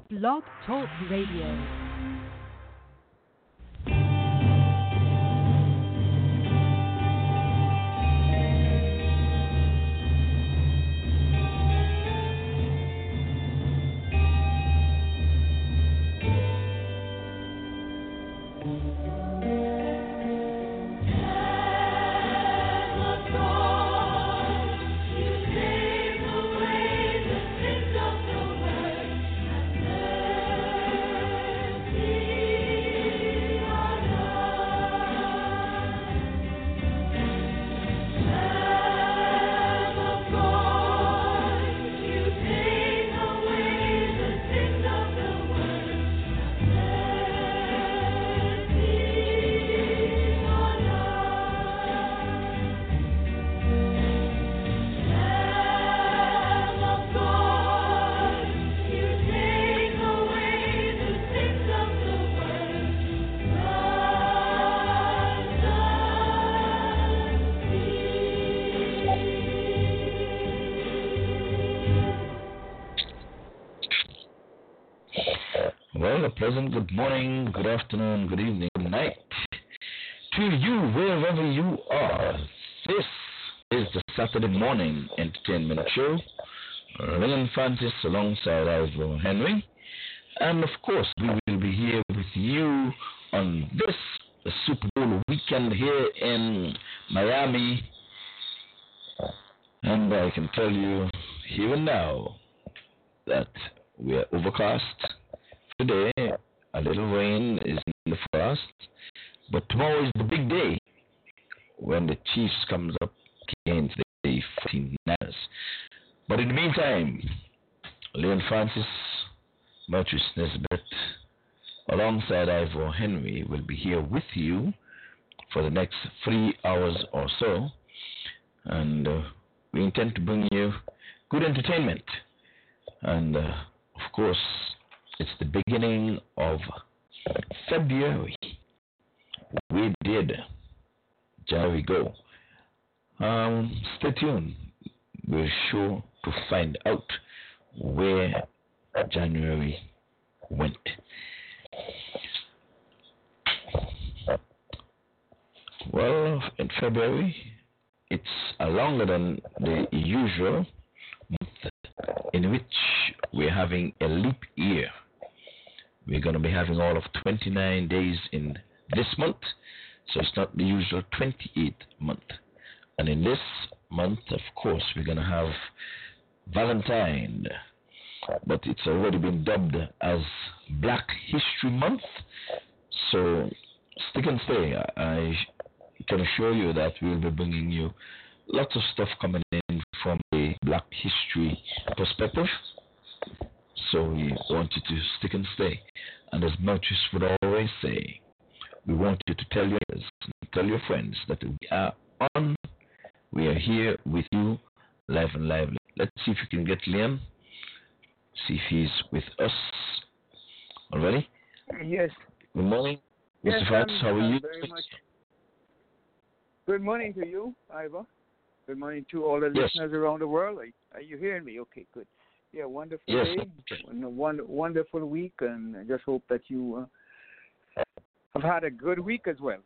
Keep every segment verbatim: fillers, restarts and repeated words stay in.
Blog Talk Radio. Pleasant good morning, good afternoon, good evening, good night to you wherever you are. This is the Saturday morning entertainment show. Leon Francis alongside Ivor Henry. And of course, we will be here with you on this the Super Bowl weekend here in Miami. And I can tell you here and now that we are overcast. Today, a little rain is in the forecast, but tomorrow is the big day when the Chiefs comes up against the forty-niners. But in the meantime, Leon Francis, Mertris Nesbitt, alongside Ivor Henry, will be here with you for the next three hours or so, and uh, we intend to bring you good entertainment, and uh, of course, it's the beginning of February. We did. There we go. Um, stay tuned. We're sure to find out where January went. Well, in February, it's a longer than the usual month in which we're having a leap year. We're going to be having all of twenty-nine days in this month, so it's not the usual twenty-eighth month. And in this month, of course, we're going to have Valentine, but it's already been dubbed as Black History Month. So stick and stay. I can assure you that we'll be bringing you lots of stuff coming in from a Black History perspective. So we want you to stick and stay. And as Mertris would always say, we want you to tell your friends, tell your friends that we are on, we are here with you, live and lively. Let's see if you can get Liam. See if he's with us already. Yes. Good morning, Yes, Mister Francis. I'm, How are I'm you? Very much. Good morning to you, Ivor. Good morning to all the Yes. listeners around the world. Are, are you hearing me? Okay, good. Yeah, wonderful Yes. day, and a won- wonderful week, and I just hope that you uh, have had a good week as well.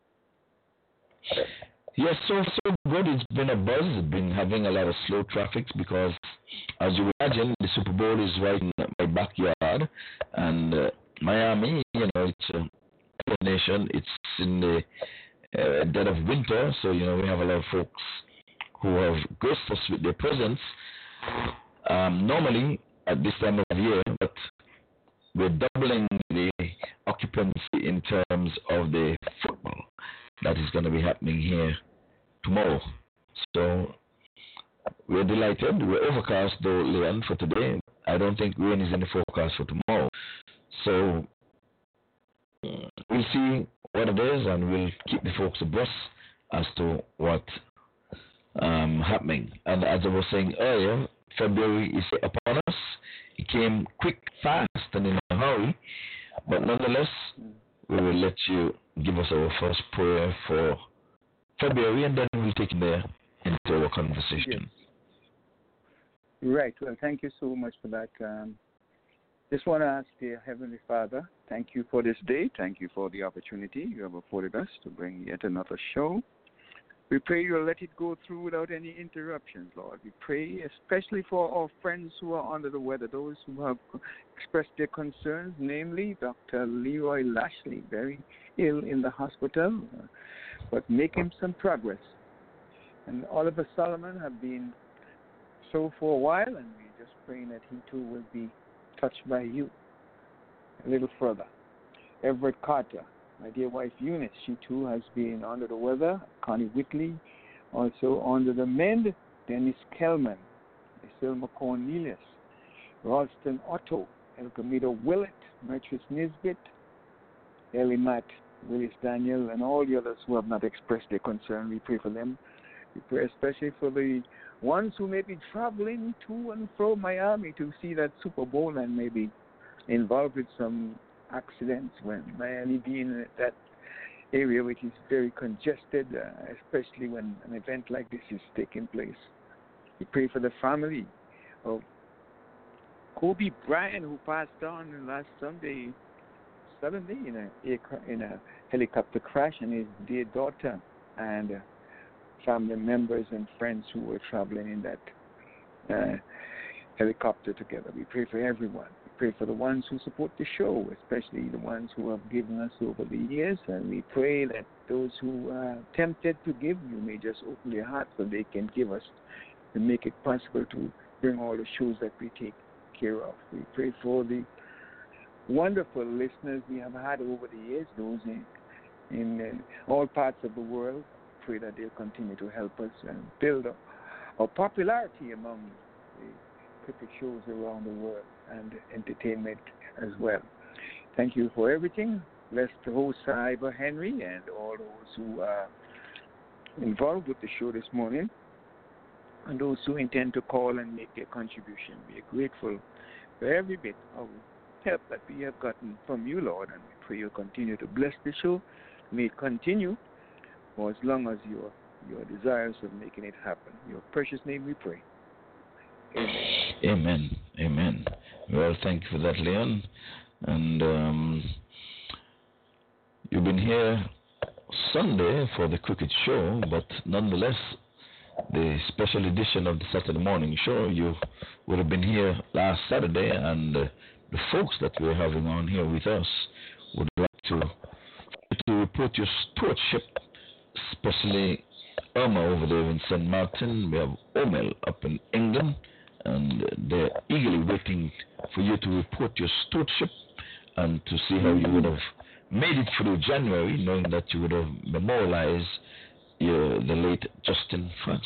Yes, so so good. It's been a buzz. It's been having a lot of slow traffic because, as you imagine, the Super Bowl is right in my backyard, and uh, Miami, you know, it's a nation. It's in the uh, dead of winter, so you know we have a lot of folks who have graced us with their presence. Um, normally at this time of year, but we're doubling the occupancy in terms of the football that is going to be happening here tomorrow. So we're delighted. We're overcast though, Leon, for today. I don't think rain is in the forecast for tomorrow. So we'll see what it is, and we'll keep the folks abreast as to what um happening. And as I was saying earlier, February is upon us. It came quick, fast, and in a hurry. But nonetheless, we will let you give us our first prayer for February, and then we'll take it there into our conversation. Yes. Right. Well, thank you so much for that. Um, Just want to ask, dear Heavenly Father, thank you for this day. Thank you for the opportunity you have afforded us to bring yet another show. We pray you'll let it go through without any interruptions, Lord. We pray especially for our friends who are under the weather, those who have expressed their concerns, namely Doctor Leroy Lashley, very ill in the hospital, but making some progress. And Oliver Solomon have been so for a while, and we're just praying that he too will be touched by you a little further. Everett Carter, my dear wife Eunice, she too has been under the weather. Connie Whitley, also under the mend. Dennis Kellman, Selma Cornelius, Ralston Otto, Elcamito Willett, Mertris Nisbet, Ellie Matt, Willis Daniel, and all the others who have not expressed their concern. We pray for them. We pray especially for the ones who may be traveling to and from Miami to see that Super Bowl and maybe involved with some accidents when Miami being that area which is very congested, uh, especially when an event like this is taking place. We pray for the family of Kobe Bryant, who passed on last Sunday suddenly in a in a helicopter crash, and his dear daughter and uh, family members and friends who were traveling in that uh, helicopter together. We pray for everyone. We pray for the ones who support the show, especially the ones who have given us over the years, and we pray that those who are tempted to give, you may just open their hearts so they can give us and make it possible to bring all the shows that we take care of. We pray for the wonderful listeners we have had over the years, those in, in uh, all parts of the world. Pray that they'll continue to help us and build a, a popularity among the cricket shows around the world and entertainment as well. Thank you for everything. Bless the host, Ivor Henry, and all those who are involved with the show this morning, and those who intend to call and make their contribution. We are grateful for every bit of help that we have gotten from you, Lord, and we pray you'll continue to bless the show. May it continue for as long as you are, you are desirous of making it happen. In your precious name we pray. Amen. Amen. Amen. Well, thank you for that, Leon. And um, you've been here Sunday for the cricket show, but nonetheless, the special edition of the Saturday morning show, you would have been here last Saturday, and uh, the folks that we're having on here with us would like to to report your stewardship, especially Irma over there in Saint Martin. We have Omel up in England, and they're eagerly waiting for you to report your stewardship and to see how you would have made it through January, knowing that you would have memorialized your, the late Justin Francis.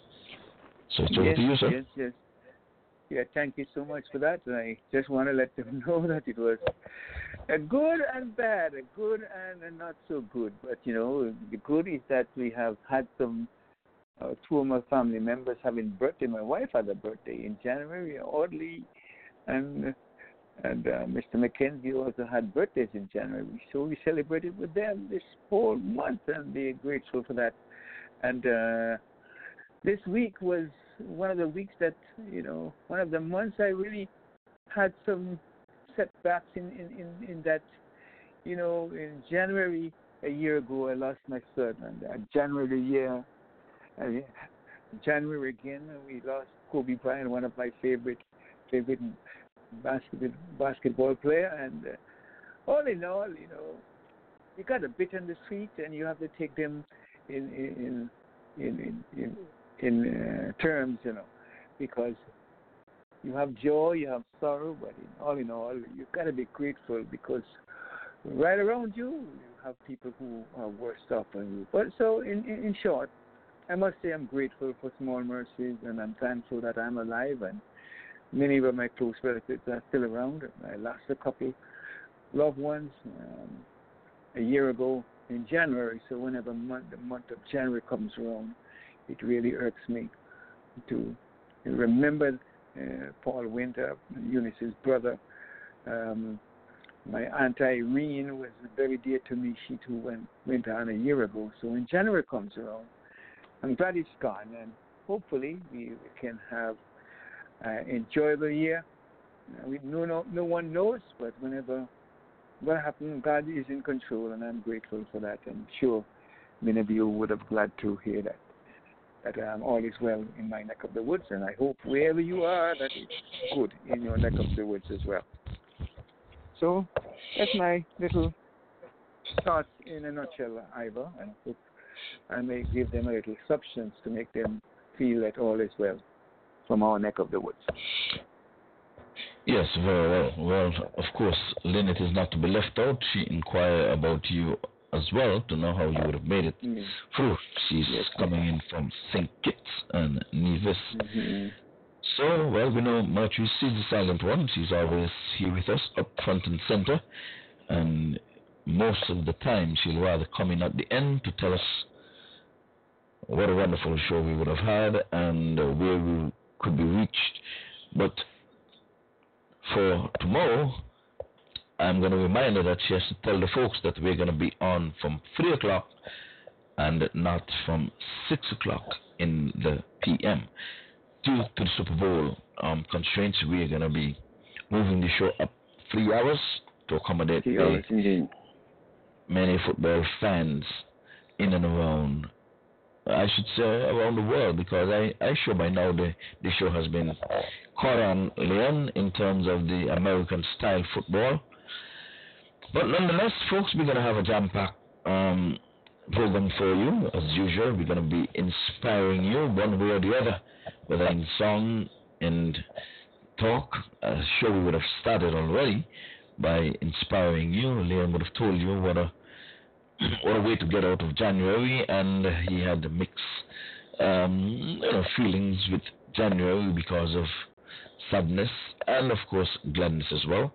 So it's over yes, to you, sir. Yes, yes. Yeah, thank you so much for that. I just want to let them know that it was a good and bad, a good and a not so good. But, you know, the good is that we have had some, uh, two of my family members having birthday. My wife had a birthday in January, oddly, and and uh, Mister McKenzie also had birthdays in January. So we celebrated with them this whole month, and they're grateful for that. And uh, this week was one of the weeks that, you know, one of the months I really had some setbacks in, in, in, in that, you know, in January a year ago I lost my son, and uh, January the year, uh, January again we lost Kobe Bryant, one of my favorite favorite basketball basketball player, and uh, all in all, you know, you got a bit on the street and you have to take them in in in in, in in uh, terms, you know, because you have joy, you have sorrow, but in all in all, you've got to be grateful because right around you, you have people who are worse off than you. But so, in, in, in short, I must say I'm grateful for small mercies, and I'm thankful that I'm alive, and many of my close relatives are still around. I lost a couple loved ones um, a year ago in January, so whenever month, the month of January comes around, it really irks me to remember uh, Paul Winter, Eunice's brother. Um, my Aunt Irene was very dear to me. She too went, went on a year ago. So when January comes around, I'm glad it's gone, and hopefully we, we can have an uh, enjoyable year Uh, we no, no no one knows, but whenever what happened, God is in control, and I'm grateful for that. And sure, many of you would have glad to hear that that um, all is well in my neck of the woods, and I hope wherever you are that it's good in your neck of the woods as well. So that's my little thoughts in a nutshell, Ivor, and I hope I may give them a little substance to make them feel that all is well from our neck of the woods. Yes, very well. Well, of course, Lynette is not to be left out. She inquired about you as well to know how you would have made it mm. through. She's yes, coming in from Saint Kitts and Nevis. Mm-hmm. So, well, we know Marjorie, she's the silent one. She's always here with us, up front and center. And most of the time, she'll rather come in at the end to tell us what a wonderful show we would have had and uh, where we could be reached. But for tomorrow, I'm going to remind her that she has to tell the folks that we're going to be on from three o'clock and not from six o'clock in the P M. Due to the Super Bowl um, constraints, we're going to be moving the show up three hours to accommodate three hours, indeed. Many football fans in and around, I should say around the world, because I, I sure by now the, the show has been caught on, Leon, in terms of the American style football. But nonetheless, folks, we're going to have a jam-packed um, program for you. As usual, we're going to be inspiring you one way or the other, whether in song and talk. I'm sure we would have started already by inspiring you. Leon would have told you what a what a way to get out of January, and he had mixed um, you know, feelings with January because of sadness and, of course, gladness as well.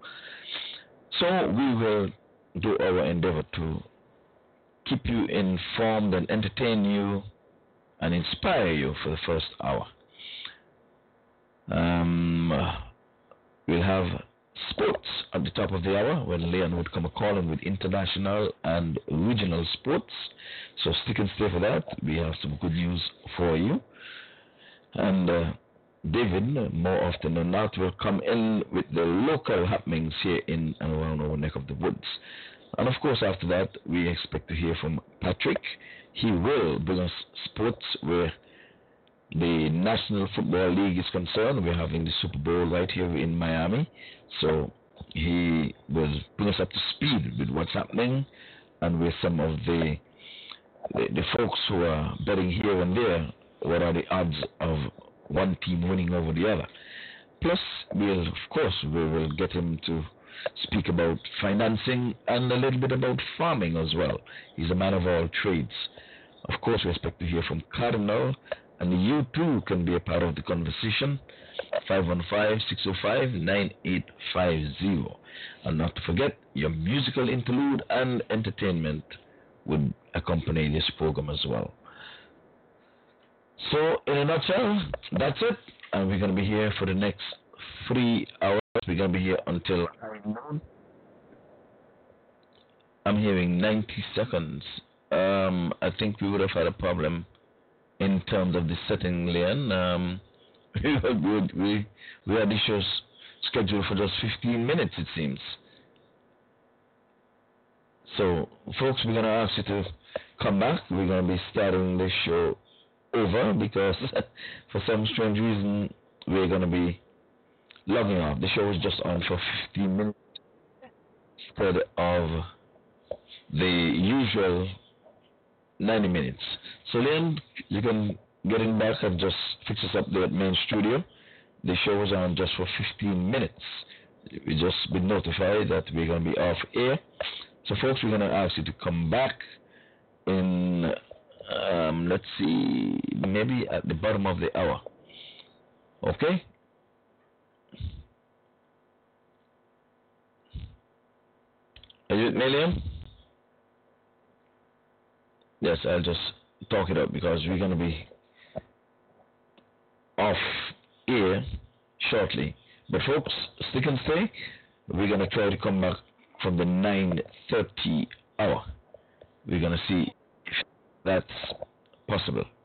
So we will do our endeavor to keep you informed and entertain you and inspire you for the first hour. Um, we'll have sports at the top of the hour when Leon would come a calling with international and regional sports. So stick and stay for that. We have some good news for you. And uh, David, more often than not, will come in with the local happenings here in and around our neck of the woods. And of course, after that, we expect to hear from Patrick. He will bring us sports where the National Football League is concerned. We're having the Super Bowl right here in Miami. So he will bring us up to speed with what's happening and with some of the, the, the folks who are betting here and there. What are the odds of one team winning over the other? Plus, we'll, of course, we will get him to speak about financing and a little bit about farming as well. He's a man of all trades. Of course, we expect to hear from Cardinal, and you too can be a part of the conversation. five one five, six oh five, nine eight five oh. And not to forget, your musical interlude and entertainment would accompany this program as well. So, in a nutshell, that's it. And we're going to be here for the next three hours. We're going to be here until I'm hearing ninety seconds. Um, I think we would have had a problem in terms of the setting, Leon. Um, we, were good. we we had the show scheduled for just fifteen minutes, it seems. So, folks, we're going to ask you to come back. We're going to be starting this show over because for some strange reason we're going to be logging off. The show is just on for fifteen minutes instead of the usual ninety minutes. So Leon, you can get in back and just fix us up there at main studio. The show is on just for fifteen minutes. We just been notified that we're going to be off air. So folks, we're going to ask you to come back in Um, let's see, maybe at the bottom of the hour. Okay? Are you with me, Liam? Yes, I'll just talk it up because we're going to be off air shortly. But folks, stick and stay. We're going to try to come back from the nine thirty hour. We're going to see if that's possible.